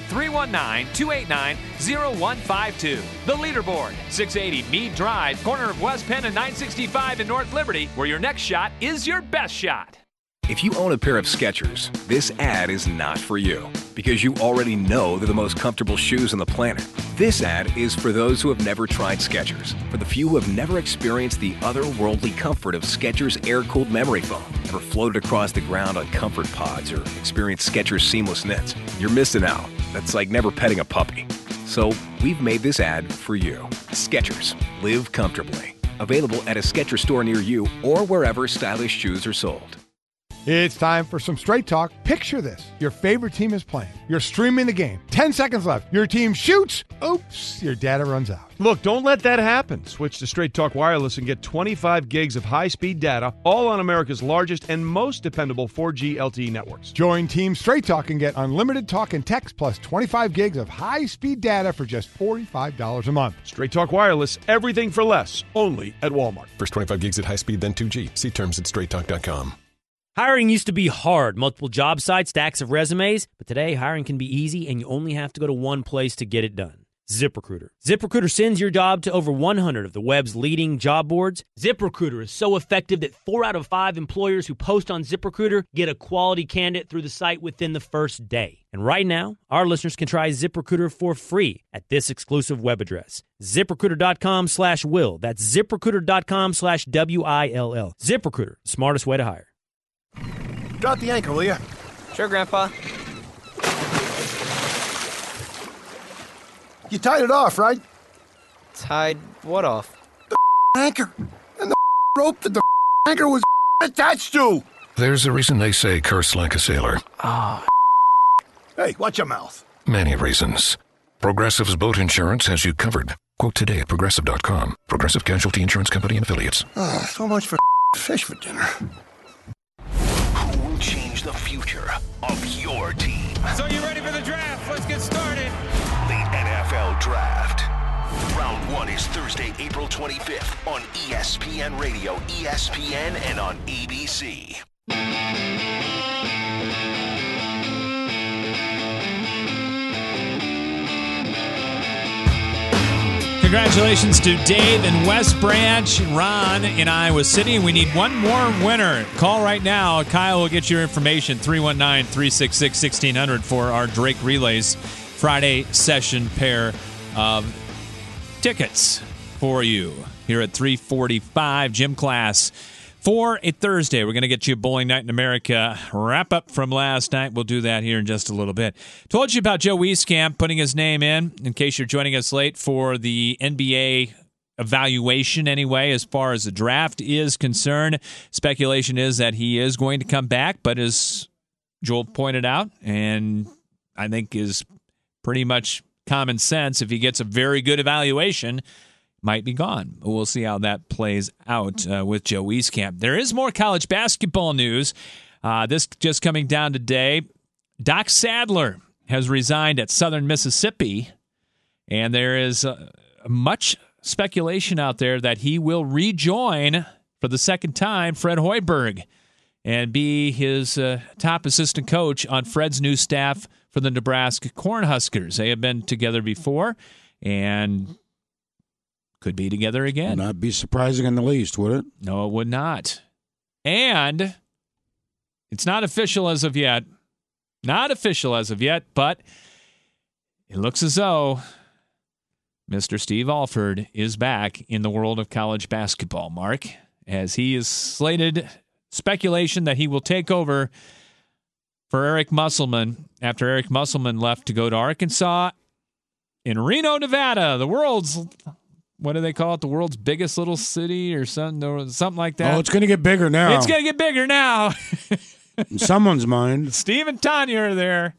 319-289-0152. The Leaderboard, 680 Meade Drive, corner of West Penn and 965 in North Liberty, where your next shot is your best shot. If you own a pair of Skechers, this ad is not for you because you already know they're the most comfortable shoes on the planet. This ad is for those who have never tried Skechers, for the few who have never experienced the otherworldly comfort of Skechers air-cooled memory foam, ever floated across the ground on comfort pods, or experienced Skechers seamless knits. You're missing out. That's like never petting a puppy. So we've made this ad for you. Skechers. Live comfortably. Available at a Skechers store near you or wherever stylish shoes are sold. It's time for some straight talk. Picture this. Your favorite team is playing. You're streaming the game. 10 seconds left. Your team shoots. Oops, your data runs out. Look, don't let that happen. Switch to Straight Talk Wireless and get 25 gigs of high-speed data, all on America's largest and most dependable 4G LTE networks. Join Team Straight Talk and get unlimited talk and text plus 25 gigs of high-speed data for just $45 a month. Straight Talk Wireless, everything for less, only at Walmart. First 25 gigs at high speed, then 2G. See terms at straighttalk.com. Hiring used to be hard. Multiple job sites, stacks of resumes. But today, hiring can be easy, and you only have to go to one place to get it done. ZipRecruiter. ZipRecruiter sends your job to over 100 of the web's leading job boards. ZipRecruiter is so effective that 4 out of 5 employers who post on ZipRecruiter get a quality candidate through the site within the first day. And right now, our listeners can try ZipRecruiter for free at this exclusive web address, ZipRecruiter.com/will. That's ZipRecruiter.com/WILL. ZipRecruiter, the smartest way to hire. Drop the anchor, will you? Sure, Grandpa. You tied it off, right? Tied what off? The anchor. And the rope that the anchor was attached to. There's a reason they say curse like a sailor. Oh. Hey, watch your mouth. Many reasons. Progressive's boat insurance has you covered. Quote today at Progressive.com. Progressive Casualty Insurance Company and Affiliates. So much for fish for dinner. Change the future of your team. So you ready for the draft? Let's get started. The NFL Draft. Round 1 is Thursday, April 25th on ESPN Radio, ESPN, and on ABC. Congratulations to Dave in West Branch, Ron in Iowa City. We need one more winner. Call right now. Kyle will get your information, 319-366-1600 for our Drake Relays Friday session pair of tickets for you here at 345 Gym Class. For a Thursday, we're going to get you a Bowling Night in America wrap up from last night. We'll do that here in just a little bit. Told you about Joe Wieskamp putting his name in case you're joining us late for the NBA evaluation anyway, as far as the draft is concerned. Speculation is that he is going to come back, but as Joel pointed out, and I think is pretty much common sense, if he gets a very good evaluation, might be gone. We'll see how that plays out with Joe Wieskamp. There is more college basketball news. This just coming down today. Doc Sadler has resigned at Southern Mississippi, and there is much speculation out there that he will rejoin for the second time Fred Hoiberg and be his top assistant coach on Fred's new staff for the Nebraska Cornhuskers. They have been together before, and could be together again. Would not be surprising in the least, would it? No, it would not. And it's not official as of yet. Not official as of yet, but it looks as though Mr. Steve Alford is back in the world of college basketball, Mark, as he is slated, speculation that he will take over for Eric Musselman after Eric Musselman left to go to Arkansas in Reno, Nevada, the world's, what do they call it, the world's biggest little city or something like that. Oh, it's going to get bigger now. It's going to get bigger now. In someone's mind. Steve and Tanya are there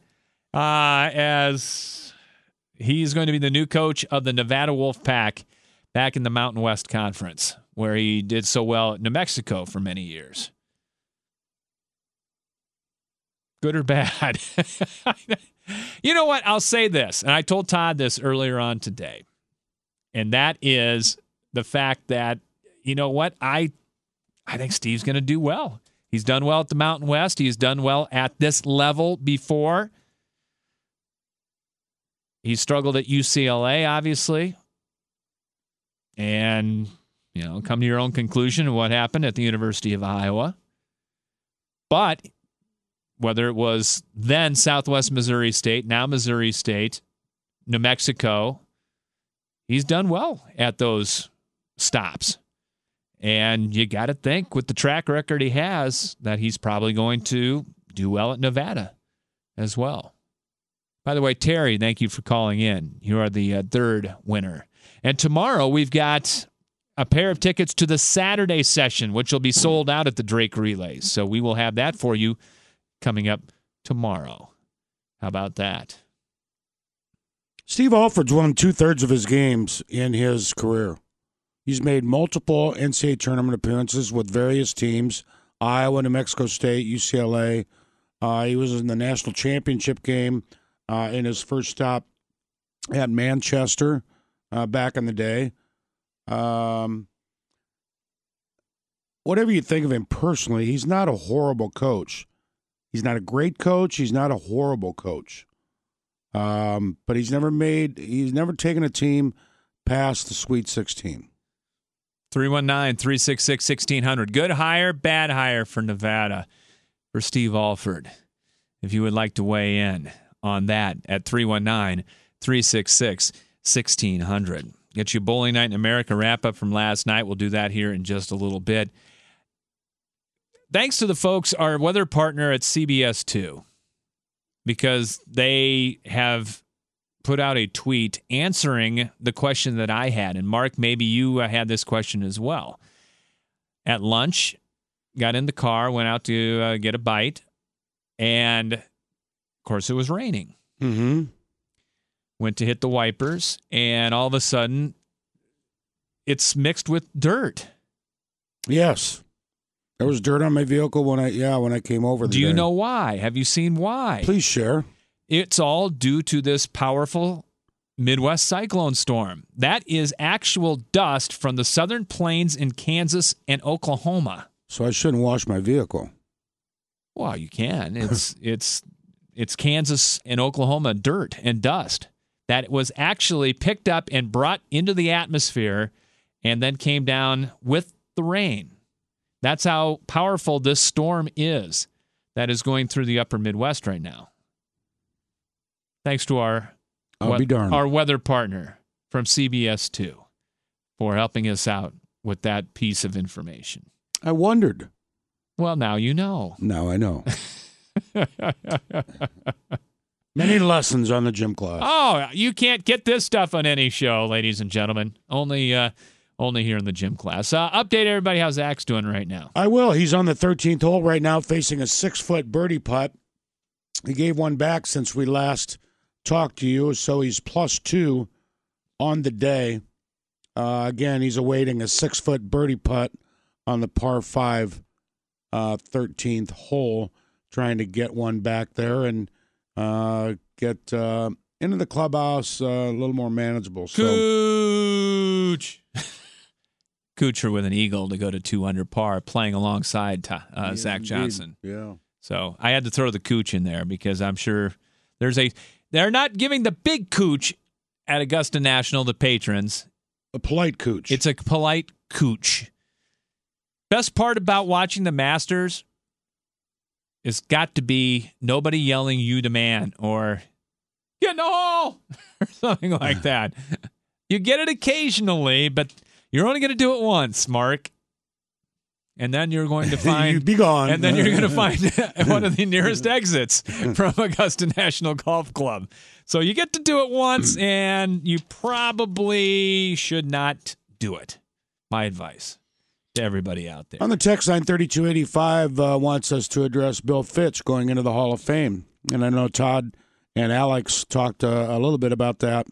as he's going to be the new coach of the Nevada Wolfpack back in the Mountain West Conference, where he did so well at New Mexico for many years. Good or bad? You know what? I'll say this, and I told Todd this earlier on today, and that is the fact that, you know what? I think Steve's going to do well. He's done well at the Mountain West. He's done well at this level before. He struggled at UCLA, obviously. And, you know, come to your own conclusion of what happened at the University of Iowa. But whether it was then Southwest Missouri State, now Missouri State, New Mexico, he's done well at those stops. And you got to think with the track record he has that he's probably going to do well at Nevada as well. By the way, Terry, thank you for calling in. You are the third winner. And tomorrow we've got a pair of tickets to the Saturday session, which will be sold out at the Drake Relays. So we will have that for you coming up tomorrow. How about that? Steve Alford's won 2/3 of his games in his career. He's made multiple NCAA tournament appearances with various teams, Iowa, New Mexico State, UCLA. He was in the national championship game in his first stop at Manchester back in the day. Whatever you think of him personally, he's not a horrible coach. He's not a great coach. He's not a horrible coach. But he's never taken a team past the Sweet 16. 319-366-1600. Good hire, bad hire for Nevada for Steve Alford. If you would like to weigh in on that at 319-366-1600. Get you Bowling Night in America wrap-up from last night. We'll do that here in just a little bit. Thanks to the folks, our weather partner at CBS 2, because they have put out a tweet answering the question that I had. And Mark, maybe you had this question as well. At lunch, got in the car, went out to get a bite, and of course it was raining. Mm-hmm. Went to hit the wipers, and all of a sudden it's mixed with dirt. Yes. There was dirt on my vehicle when I came over. Do you know why? Have you seen why? Please share. It's all due to this powerful Midwest cyclone storm. That is actual dust from the southern plains in Kansas and Oklahoma. So I shouldn't wash my vehicle. Well, you can. It's Kansas and Oklahoma dirt and dust that was actually picked up and brought into the atmosphere and then came down with the rain. That's how powerful this storm is that is going through the upper Midwest right now. Thanks to our weather partner from CBS 2 for helping us out with that piece of information. I wondered. Well, now you know. Now I know. Many lessons on the gym class. Oh, you can't get this stuff on any show, ladies and gentlemen. Only here in the gym class. Update everybody how Zach's doing right now. I will. He's on the 13th hole right now facing a 6-foot birdie putt. He gave one back since we last talked to you, so he's +2 on the day. Again, he's awaiting a 6-foot birdie putt on the par 5 13th hole, trying to get one back there and get into the clubhouse a little more manageable. Cooch! Kuchar with an eagle to go to 2 under par, playing alongside Zach Johnson. Yeah. So I had to throw the Cooch in there because I'm sure they're not giving the big Cooch at Augusta National the patrons. A polite Cooch. It's a polite Cooch. Best part about watching the Masters is got to be nobody yelling "you the man" or "get in the hole" or something like that. You get it occasionally, but you're only going to do it once, Mark. And then you're going to find You'd be gone. And then you're going to find one of the nearest exits from Augusta National Golf Club. So you get to do it once, and you probably should not do it. My advice to everybody out there. On the text line, 3285 wants us to address Bill Fitch going into the Hall of Fame. And I know Todd and Alex talked a little bit about that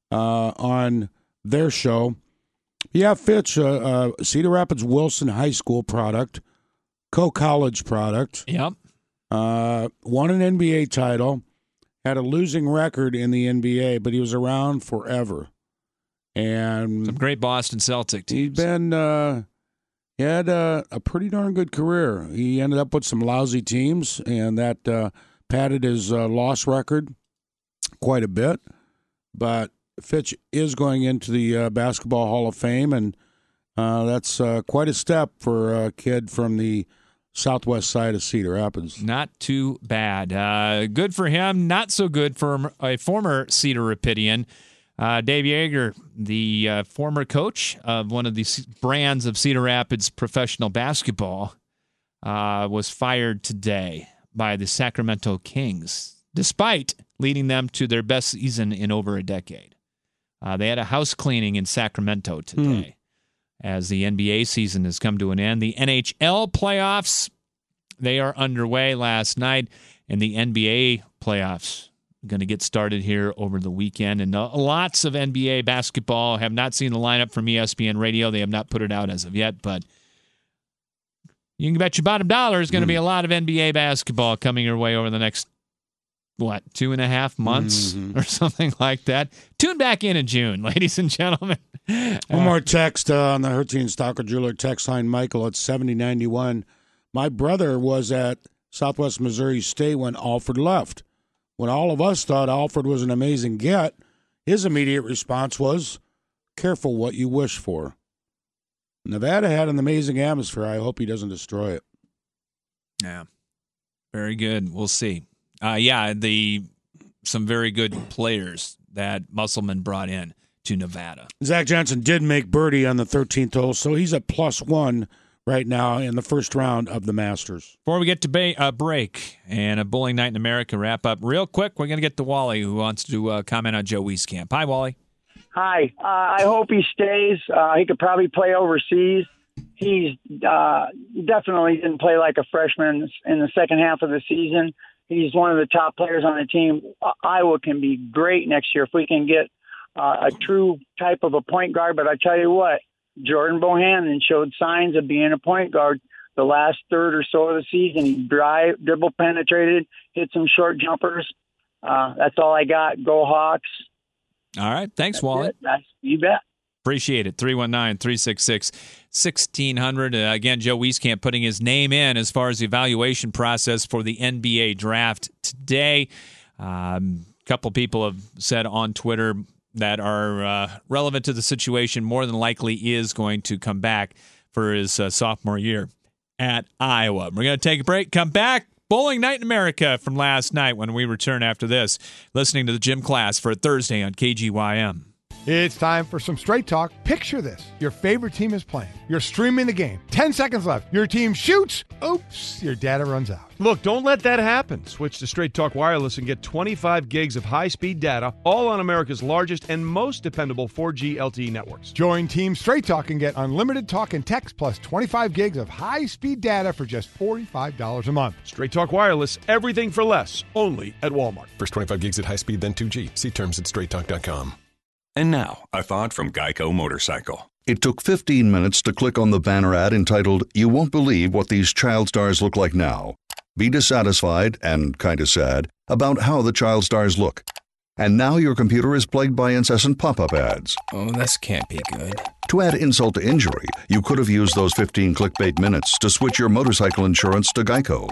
on their show. Yeah, Fitch, Cedar Rapids Wilson High School product, co-college product. Yep. Won an NBA title, had a losing record in the NBA, but he was around forever. And some great Boston Celtic teams. He had a pretty darn good career. He ended up with some lousy teams, and that padded his loss record quite a bit. But Fitch is going into the Basketball Hall of Fame, and that's quite a step for a kid from the southwest side of Cedar Rapids. Not too bad. Good for him. Not so good for a former Cedar Rapidian. Dave Yeager, the former coach of one of the brands of Cedar Rapids professional basketball, was fired today by the Sacramento Kings, despite leading them to their best season in over a decade. They had a house cleaning in Sacramento today as the NBA season has come to an end. The NHL playoffs, they are underway last night, and the NBA playoffs are going to get started here over the weekend. And lots of NBA basketball. Have not seen the lineup from ESPN Radio. They have not put it out as of yet, but you can bet your bottom dollar is going to be a lot of NBA basketball coming your way over the next 2.5 months or something like that. Tune back in June, ladies and gentlemen. One more text on the Hertzine Stalker Jeweler text line, Michael, at 7091. My brother was at Southwest Missouri State when Alford left. When all of us thought Alford was an amazing get, his immediate response was, careful what you wish for. Nevada had an amazing atmosphere. I hope he doesn't destroy it. Yeah. Very good. We'll see. Some very good players that Musselman brought in to Nevada. Zach Johnson did make birdie on the 13th hole, so he's at +1 right now in the first round of the Masters. Before we get to a break and a Bowling Night in America wrap up, real quick, we're going to get to Wally, who wants to comment on Joe Wieskamp. Hi, Wally. Hi. I hope he stays. He could probably play overseas. He's definitely didn't play like a freshman in the second half of the season. He's one of the top players on the team. Iowa can be great next year if we can get a true type of a point guard. But I tell you what, Jordan Bohannon showed signs of being a point guard the last third or so of the season. He dribble penetrated, hit some short jumpers. That's all I got. Go Hawks. All right. Thanks, Wally. You bet. Appreciate it. 319-366-1600. Again, Joe Wieskamp putting his name in as far as the evaluation process for the NBA draft today. A couple people have said on Twitter that are relevant to the situation, more than likely is going to come back for his sophomore year at Iowa. We're going to take a break, come back. Bowling Night in America from last night when we return after this. Listening to the gym class for a Thursday on KGYM. It's time for some straight talk. Picture this. Your favorite team is playing. You're streaming the game. 10 seconds left. Your team shoots. Oops, your data runs out. Look, don't let that happen. Switch to Straight Talk Wireless and get 25 gigs of high-speed data, all on America's largest and most dependable 4G LTE networks. Join Team Straight Talk and get unlimited talk and text plus 25 gigs of high-speed data for just $45 a month. Straight Talk Wireless, everything for less, only at Walmart. First 25 gigs at high speed, then 2G. See terms at straighttalk.com. And now, a thought from Geico Motorcycle. It took 15 minutes to click on the banner ad entitled, "You Won't Believe What These Child Stars Look Like Now." Be dissatisfied, and kinda sad, about how the child stars look. And now your computer is plagued by incessant pop-up ads. Oh, this can't be good. To add insult to injury, you could have used those 15 clickbait minutes to switch your motorcycle insurance to Geico.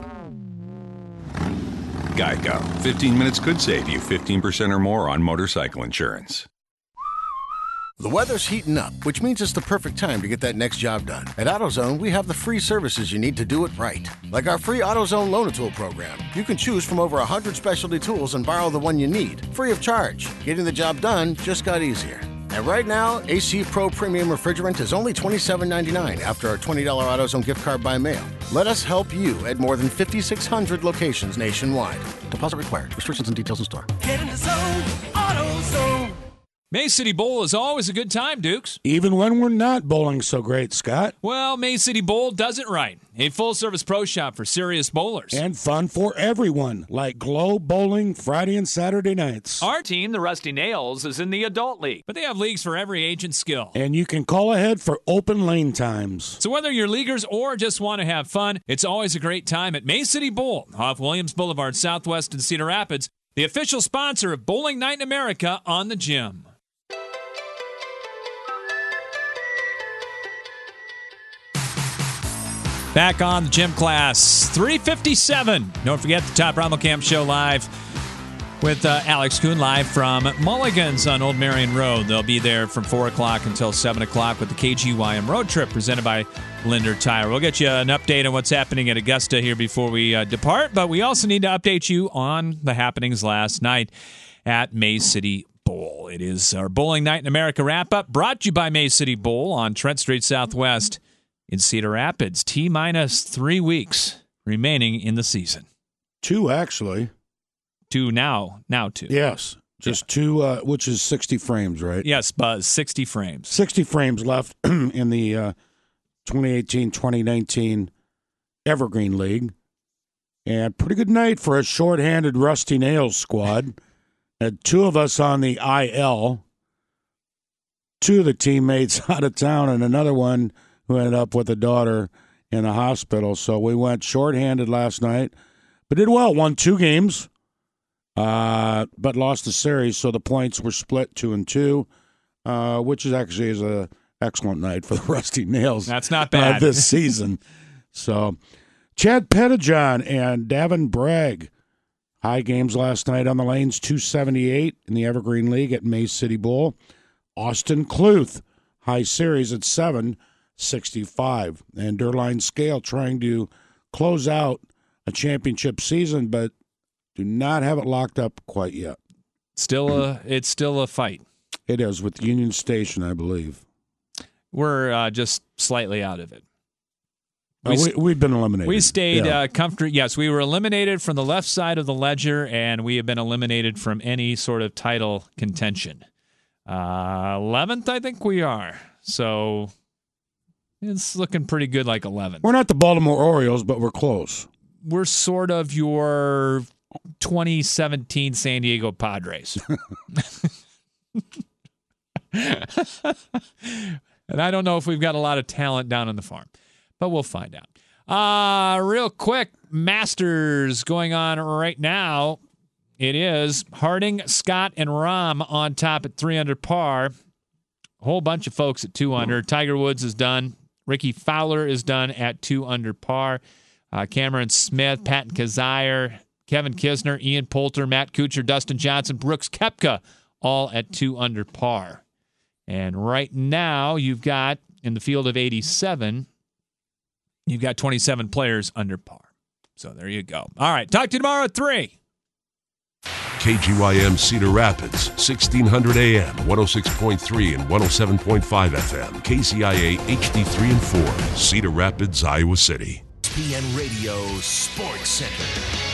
Geico. 15 minutes could save you 15% or more on motorcycle insurance. The weather's heating up, which means it's the perfect time to get that next job done. At AutoZone, we have the free services you need to do it right. Like our free AutoZone Loan-A-Tool program. You can choose from over 100 specialty tools and borrow the one you need, free of charge. Getting the job done just got easier. And right now, AC Pro Premium Refrigerant is only $27.99 after our $20 AutoZone gift card by mail. Let us help you at more than 5,600 locations nationwide. Deposit required. Restrictions and details in store. Get in the zone, AutoZone. May City Bowl is always a good time, Dukes. Even when we're not bowling so great, Scott. Well, May City Bowl does it right. A full-service pro shop for serious bowlers. And fun for everyone, like Glow Bowling Friday and Saturday nights. Our team, the Rusty Nails, is in the adult league. But they have leagues for every age and skill. And you can call ahead for open lane times. So whether you're leaguers or just want to have fun, it's always a great time at May City Bowl off Williams Boulevard Southwest in Cedar Rapids, the official sponsor of Bowling Night in America on the Gym. Back on the Gym Class, 357. Don't forget the Top Rommel Camp Show live with Alex Kuhn live from Mulligan's on Old Marion Road. They'll be there from 4 o'clock until 7 o'clock with the KGYM Road Trip presented by Linder Tire. We'll get you an update on what's happening at Augusta here before we depart, but we also need to update you on the happenings last night at May City Bowl. It is our Bowling Night in America wrap-up brought to you by May City Bowl on Trent Street Southwest in Cedar Rapids. T-minus 3 weeks remaining in the season. 2, actually. 2 now 2. Yes, just 2, which is 60 frames, right? Yes, Buzz, 60 frames. 60 frames left in the 2018-2019 Evergreen League. And pretty good night for a shorthanded Rusty Nails squad. Had 2 of us on the IL, 2 of the teammates out of town, and another one who ended up with a daughter in the hospital. So we went shorthanded last night, but did well. Won 2 games, but lost the series. So the points were split 2-2, which is actually is a excellent night for the Rusty Nails. That's not bad this season. So Chad Pettijohn and Davin Bragg, high games last night on the lanes, 278 in the Evergreen League at May City Bowl. Austin Cluth, high series at 765. And Derline Scale trying to close out a championship season, but do not have it locked up quite yet. It's still a fight. It is with Union Station, I believe. We're just slightly out of it. We've been eliminated. We stayed comfortable. Yes, we were eliminated from the left side of the ledger, and we have been eliminated from any sort of title contention. 11th, I think we are. So it's looking pretty good, like 11th. We're not the Baltimore Orioles, but we're close. We're sort of your 2017 San Diego Padres. And I don't know if we've got a lot of talent down on the farm, but we'll find out. Real quick, Masters going on right now. It is Harding, Scott, and Rahm on top at 3 under par. A whole bunch of folks at 2 under. Tiger Woods is done. Ricky Fowler is done at 2 under par. Cameron Smith, Patton Kizzire, Kevin Kisner, Ian Poulter, Matt Kuchar, Dustin Johnson, Brooks Koepka, all at 2 under par. And right now, you've got, in the field of 87, you've got 27 players under par. So there you go. All right, talk to you tomorrow at 3. KGYM Cedar Rapids, 1600 AM, 106.3 and 107.5 FM. KCIA HD3 and 4, Cedar Rapids, Iowa City. ESPN Radio Sports Center.